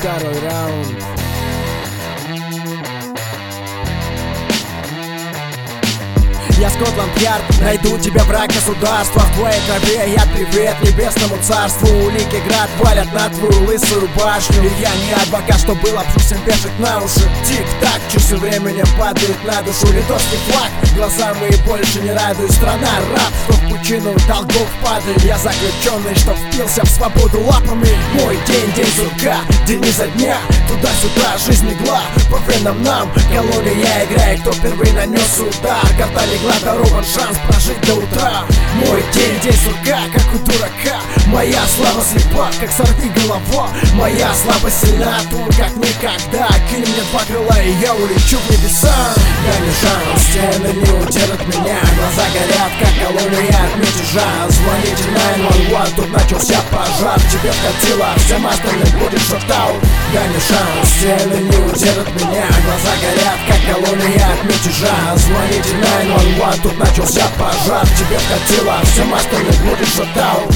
второй раунд. Я Скотланд-Ярд, найду тебя, враг государства. В твоей крови я привет небесному царству. Улики град валят на твою лысую башню. И я не адвокат, что был всем вешать на уши. Тик-так, часы временем падают на душу. Литовский флаг, глаза мои больше не радуют. Страна раб, что в пучину долгов падает. Я заключенный, что впился в свободу лапами. Мой день, день сурка, день изо дня. Туда-сюда, жизнь игла, по венам нам. Колония играет, кто первый нанес удар. Карта легла, дарован шанс прожить до утра. Мой день, день сурка, как у дурака. Моя слава слепа, как сорви голова. Моя слабость сильна, тут как никогда. Кинь мне два крыла, и я улечу в небеса. Я не шанс, стены не удержат меня. Глаза горят, как колония от мятежа. Звоните 911, тут начался пожар. Тебе вкатило, всем остальным будет шот-аут. Я не шанс, стены не удержат меня. Глаза горят, как колония от мятежа. Звоните 911, тут начался пожар. Тебе вкатило, всем остальным будет шот-аут.